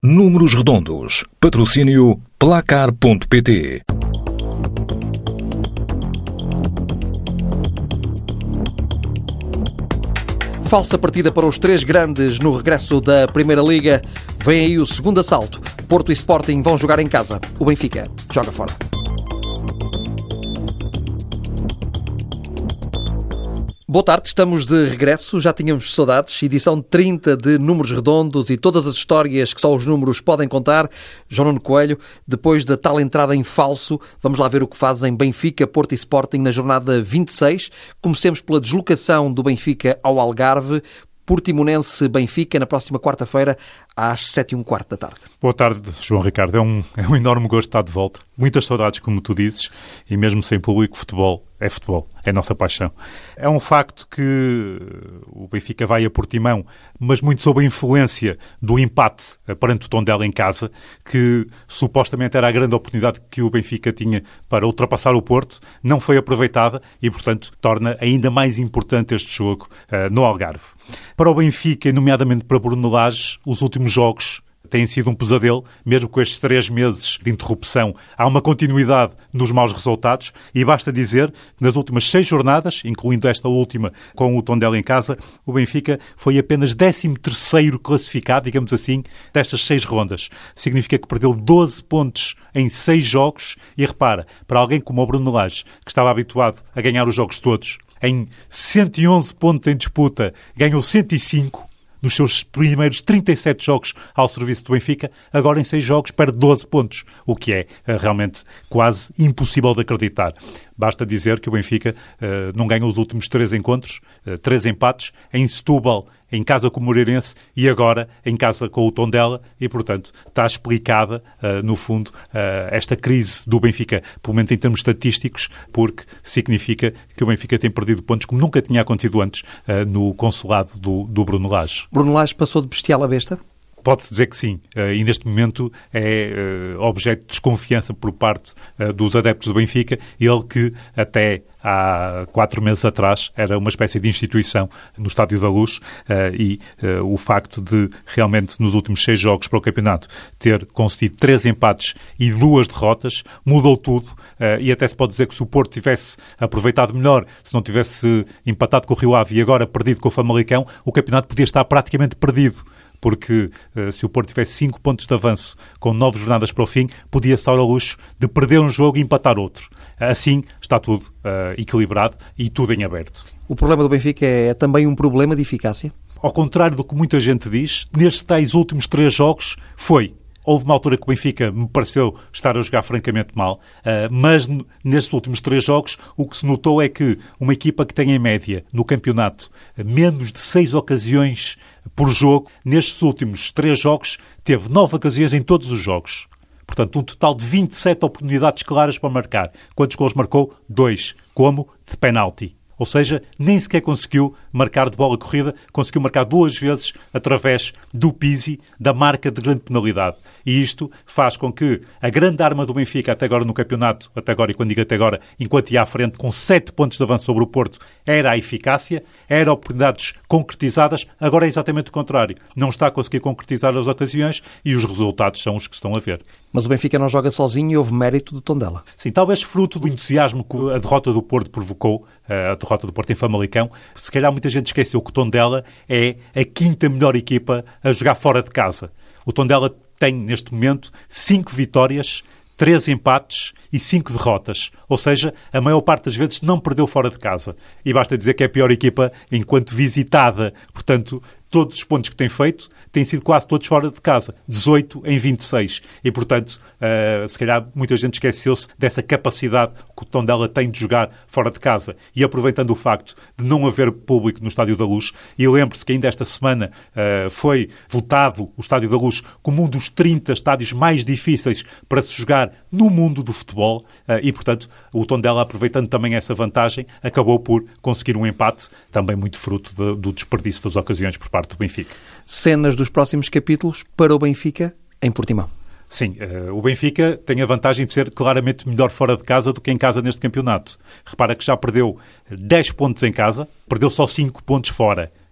Números Redondos. Patrocínio Placar.pt. Falsa partida para os três grandes no regresso da Primeira Liga. Vem aí o segundo assalto. Porto e Sporting vão jogar em casa. O Benfica joga fora. Boa tarde, estamos de regresso, já tínhamos saudades, edição 30 de Números Redondos e todas as histórias que só os números podem contar. João Nuno Coelho, depois da tal entrada em falso, vamos lá ver o que fazem Benfica, Porto e Sporting na jornada 26. Comecemos pela deslocação do Benfica ao Algarve. Portimonense-Benfica, na próxima quarta-feira, às 7h15 da tarde. Boa tarde, João Ricardo. É um enorme gosto estar de volta. Muitas saudades, como tu dizes, e mesmo sem público, futebol, é a nossa paixão. É um facto que o Benfica vai a Portimão, mas muito sob a influência do empate perante o Tondela em casa, que supostamente era a grande oportunidade que o Benfica tinha para ultrapassar o Porto, não foi aproveitada e, portanto, torna ainda mais importante este jogo no Algarve. Para o Benfica, e nomeadamente para Bruno Lage, os últimos jogos têm sido um pesadelo, mesmo com estes 3 meses de interrupção. Há uma continuidade nos maus resultados e basta dizer que nas últimas 6 jornadas, incluindo esta última com o Tondela em casa, o Benfica foi apenas 13º classificado, digamos assim, destas 6 rondas. Significa que perdeu 12 pontos em 6 jogos e repara, para alguém como o Bruno Lage, que estava habituado a ganhar os jogos todos, em 111 pontos em disputa, ganhou 105, nos seus primeiros 37 jogos ao serviço do Benfica, agora em 6 jogos perde 12 pontos, o que é realmente quase impossível de acreditar. Basta dizer que o Benfica não ganha os últimos 3 encontros, 3 empates, em Setúbal, em casa com o Moreirense e agora em casa com o Tondela e, portanto, está explicada, no fundo, esta crise do Benfica, pelo menos em termos estatísticos, porque significa que o Benfica tem perdido pontos como nunca tinha acontecido antes no consulado do Bruno Lage. Bruno Lage passou de bestial a besta? Pode-se dizer que sim, e neste momento é objeto de desconfiança por parte dos adeptos do Benfica, ele que até há 4 meses atrás era uma espécie de instituição no Estádio da Luz e o facto de realmente nos últimos 6 jogos para o campeonato ter concedido 3 empates e 2 derrotas, mudou tudo e até se pode dizer que se o Porto tivesse aproveitado melhor, se não tivesse empatado com o Rio Ave e agora perdido com o Famalicão, o campeonato podia estar praticamente perdido. Porque se o Porto tivesse 5 pontos de avanço com 9 jornadas para o fim, podia estar ao luxo de perder um jogo e empatar outro. Assim está tudo equilibrado e tudo em aberto. O problema do Benfica é também um problema de eficácia? Ao contrário do que muita gente diz, nestes tais últimos 3 jogos houve uma altura que o Benfica me pareceu estar a jogar francamente mal, mas nestes últimos 3 jogos o que se notou é que uma equipa que tem em média no campeonato menos de 6 ocasiões por jogo, nestes últimos 3 jogos teve 9 ocasiões em todos os jogos. Portanto, um total de 27 oportunidades claras para marcar. Quantos gols marcou? 2. Como? De penalti. Ou seja, nem sequer conseguiu marcar de bola corrida, conseguiu marcar 2 vezes através do Pizzi, da marca de grande penalidade. E isto faz com que a grande arma do Benfica até agora no campeonato, até agora, e quando digo até agora, enquanto ia à frente com 7 pontos de avanço sobre o Porto, era a eficácia, era oportunidades concretizadas, agora é exatamente o contrário. Não está a conseguir concretizar as ocasiões e os resultados são os que estão a ver. Mas o Benfica não joga sozinho e houve mérito do Tondela. Sim, talvez fruto do entusiasmo que a derrota do Porto provocou, a derrota do Porto em Famalicão. Se calhar muita gente esqueceu que o Tondela é a 5ª melhor equipa a jogar fora de casa. O Tondela tem, neste momento, 5 vitórias, 3 empates e 5 derrotas. Ou seja, a maior parte das vezes não perdeu fora de casa. E basta dizer que é a pior equipa enquanto visitada. Portanto, todos os pontos que tem feito têm sido quase todos fora de casa. 18 em 26. E, portanto, se calhar muita gente esqueceu-se dessa capacidade que o Tondela tem de jogar fora de casa. E aproveitando o facto de não haver público no Estádio da Luz, e lembre-se que ainda esta semana foi votado o Estádio da Luz como um dos 30 estádios mais difíceis para se jogar no mundo do futebol. E, portanto, o Tondela, aproveitando também essa vantagem, acabou por conseguir um empate, também muito fruto do desperdício das ocasiões por parte do Benfica. Cenas dos próximos capítulos para o Benfica em Portimão. Sim, o Benfica tem a vantagem de ser claramente melhor fora de casa do que em casa neste campeonato. Repara que já perdeu 10 pontos em casa, perdeu só 5 pontos fora.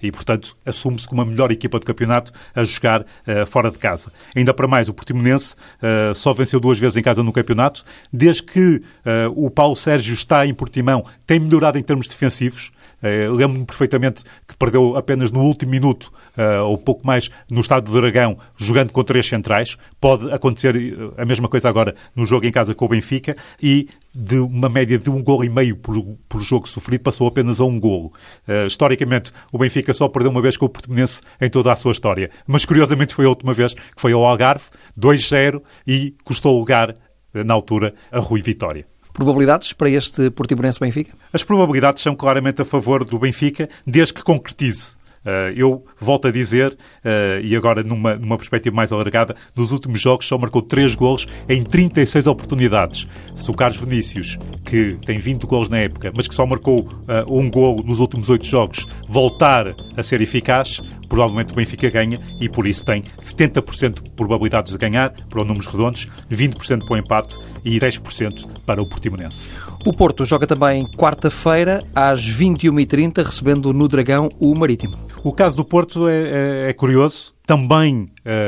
E, portanto, assume-se como a melhor equipa do campeonato a jogar fora de casa. Ainda para mais, o Portimonense só venceu 2 vezes em casa no campeonato. Desde que o Paulo Sérgio está em Portimão, tem melhorado em termos defensivos. Lembro-me perfeitamente que perdeu apenas no último minuto, ou pouco mais, no Estádio do Dragão, jogando com 3 centrais. Pode acontecer a mesma coisa agora no jogo em casa com o Benfica, e de uma média de 1,5 golo por jogo sofrido passou apenas a 1 golo. Historicamente, o Benfica só perdeu uma vez com o Portimonense em toda a sua história. Mas, curiosamente, foi a última vez, que foi ao Algarve, 2-0, e custou o lugar, na altura, a Rui Vitória. Probabilidades para este Portimonense-Benfica? As probabilidades são claramente a favor do Benfica, desde que concretize. Eu volto a dizer, e agora numa perspectiva mais alargada, nos últimos jogos só marcou 3 golos em 36 oportunidades. Se o Carlos Vinícius, que tem 20 golos na época, mas que só marcou 1 golo nos últimos 8 jogos, voltar a ser eficaz, provavelmente o Benfica ganha, e por isso tem 70% de probabilidades de ganhar para os números redondos, 20% para o empate e 10% para o Portimonense. O Porto joga também quarta-feira às 21h30, recebendo no Dragão o Marítimo. O caso do Porto é curioso. Também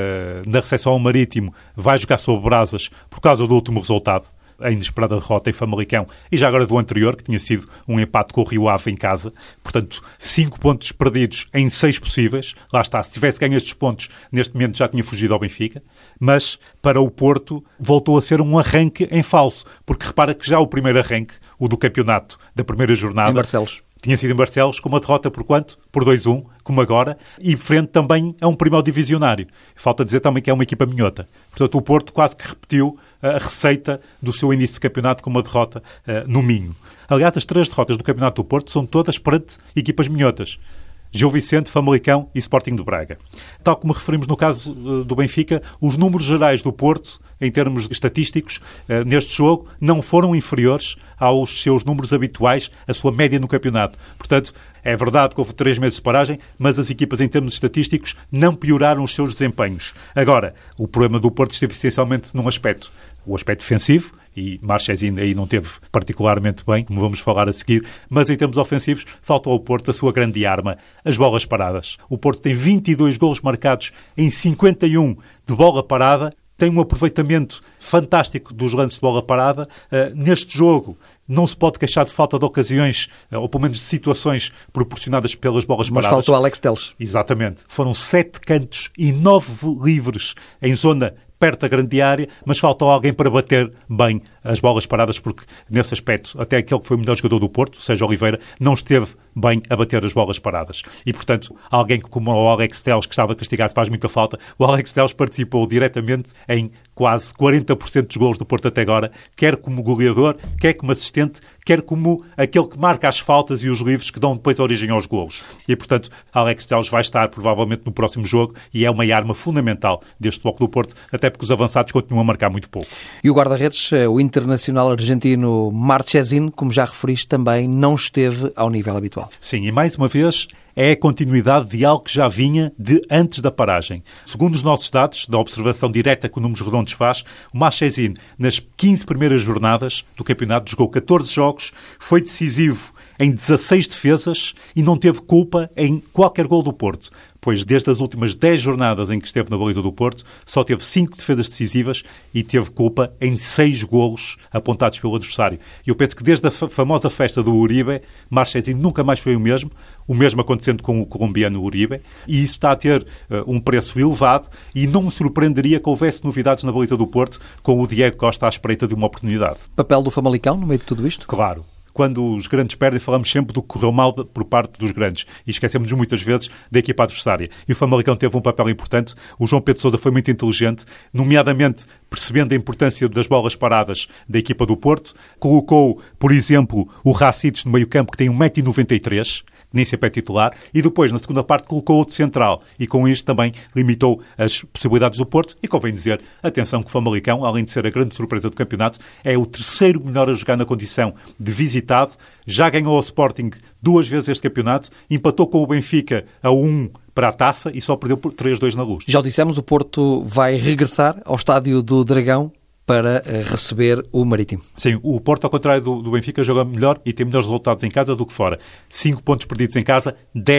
na recepção ao Marítimo vai jogar sob brasas por causa do último resultado, a inesperada derrota em Famalicão, e já agora do anterior, que tinha sido um empate com o Rio Ave em casa. Portanto, 5 pontos perdidos em 6 possíveis. Lá está, se tivesse ganho estes pontos, neste momento já tinha fugido ao Benfica. Mas, para o Porto, voltou a ser um arranque em falso, porque repara que já o primeiro arranque, o do campeonato da primeira jornada, em Barcelos, tinha sido em Barcelos, com uma derrota por quanto? Por 2-1, como agora, e frente também a um primeiro divisionário. Falta dizer também que é uma equipa minhota. Portanto, o Porto quase que repetiu a receita do seu início de campeonato com uma derrota no Minho. Aliás, as 3 derrotas do campeonato do Porto são todas perante equipas minhotas. Gil Vicente, Famalicão e Sporting de Braga. Tal como referimos no caso do Benfica, os números gerais do Porto, em termos estatísticos, neste jogo, não foram inferiores aos seus números habituais, a sua média no campeonato. Portanto, é verdade que houve 3 meses de paragem, mas as equipas, em termos estatísticos, não pioraram os seus desempenhos. Agora, o problema do Porto esteve essencialmente num aspecto. O aspecto defensivo, e Marchesín aí não teve particularmente bem, como vamos falar a seguir, mas em termos ofensivos faltou ao Porto a sua grande arma, as bolas paradas. O Porto tem 22 golos marcados em 51 de bola parada, tem um aproveitamento fantástico dos lances de bola parada. Neste jogo não se pode queixar de falta de ocasiões, ou pelo menos de situações proporcionadas pelas bolas paradas. Mas faltou Alex Telles. Exatamente. Foram 7 cantos e 9 livres em zona perto da grande área, mas faltou alguém para bater bem as bolas paradas, porque nesse aspecto até aquele que foi o melhor jogador do Porto, Sérgio Oliveira, não esteve bem a bater as bolas paradas. E, portanto, alguém como o Alex Telles, que estava castigado, faz muita falta. O Alex Telles participou diretamente em quase 40% dos golos do Porto até agora, quer como goleador, quer como assistente, quer como aquele que marca as faltas e os livres que dão depois origem aos golos. E, portanto, Alex Telles vai estar provavelmente no próximo jogo e é uma arma fundamental deste bloco do Porto, até porque os avançados continuam a marcar muito pouco. E o guarda-redes, o internacional argentino Marchesín, como já referiste, também não esteve ao nível habitual. Sim, e mais uma vez é a continuidade de algo que já vinha de antes da paragem. Segundo os nossos dados, da observação direta que o Números Redondos faz, o Marchesín, nas 15 primeiras jornadas do campeonato, jogou 14 jogos, foi decisivo em 16 defesas e não teve culpa em qualquer gol do Porto, pois desde as últimas 10 jornadas em que esteve na baliza do Porto, só teve 5 defesas decisivas e teve culpa em 6 golos apontados pelo adversário. E eu penso que desde a famosa festa do Uribe, Marchesín nunca mais foi o mesmo acontecendo com o colombiano Uribe, e isso está a ter um preço elevado, e não me surpreenderia que houvesse novidades na baliza do Porto com o Diego Costa à espreita de uma oportunidade. Papel do Famalicão no meio de tudo isto? Claro. Quando os grandes perdem, falamos sempre do que correu mal por parte dos grandes. E esquecemos muitas vezes da equipa adversária. E o Famalicão teve um papel importante. O João Pedro Sousa foi muito inteligente, nomeadamente percebendo a importância das bolas paradas da equipa do Porto. Colocou, por exemplo, o Racites no meio-campo, que tem 1,93 m, nem sempre é titular. E depois, na segunda parte, colocou outro central. E com isto também limitou as possibilidades do Porto. E convém dizer, atenção, que o Famalicão, além de ser a grande surpresa do campeonato, é o terceiro melhor a jogar na condição de visitante. Já ganhou ao Sporting 2 vezes este campeonato, empatou com o Benfica a 1 para a taça e só perdeu por 3-2 na Luz. Já o dissemos, o Porto vai regressar ao estádio do Dragão para receber o Marítimo. Sim, o Porto, ao contrário do Benfica, joga melhor e tem melhores resultados em casa do que fora. 5 pontos perdidos em casa, 10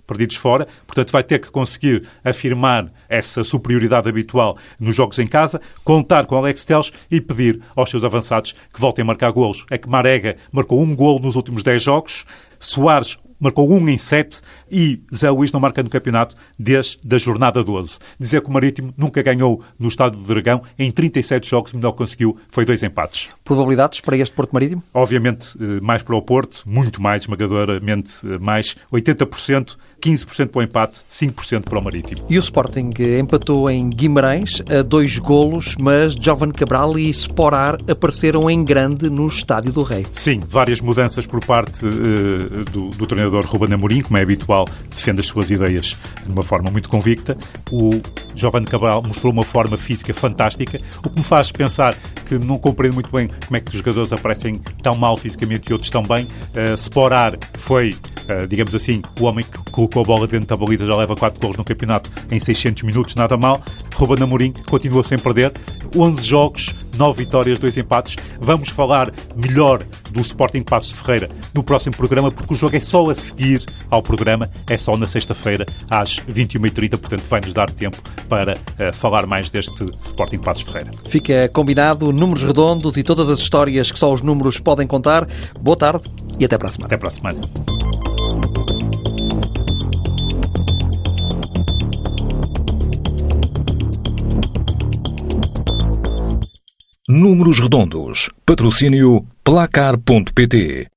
perdidos fora, portanto vai ter que conseguir afirmar essa superioridade habitual nos jogos em casa, contar com Alex Telles e pedir aos seus avançados que voltem a marcar golos. É que Marega marcou 1 golo nos últimos 10 jogos, Soares marcou 1 em 7 e Zé Luís não marca no campeonato desde a jornada 12. Dizer que o Marítimo nunca ganhou no Estádio do Dragão, em 37 jogos o melhor que conseguiu foi 2 empates. Probabilidades para este Porto Marítimo? Obviamente mais para o Porto, muito mais, esmagadoramente mais, 80%, 15% para o empate, 5% para o Marítimo. E o Sporting empatou em Guimarães a 2 golos, mas Jovane Cabral e Sporar apareceram em grande no Estádio do Rei. Sim, várias mudanças por parte do treinador Ruben Amorim, como é habitual, defende as suas ideias de uma forma muito convicta. O Jovane Cabral mostrou uma forma física fantástica, o que me faz pensar que não compreendo muito bem como é que os jogadores aparecem tão mal fisicamente e outros tão bem. Sporar foi, digamos assim, o homem que colocou a bola dentro da baliza, já leva 4 golos no campeonato em 600 minutos, nada mal. Ruben Amorim continua sem perder, 11 jogos, 9 vitórias, 2 empates. Vamos falar melhor do Sporting Paços de Ferreira no próximo programa, porque o jogo é só a seguir ao programa, é só na sexta-feira às 21h30, portanto vai-nos dar tempo para falar mais deste Sporting Paços de Ferreira. Fica combinado, números redondos e todas as histórias que só os números podem contar. Boa tarde e até para a semana. Até para a semana. Números redondos. Patrocínio Placar.pt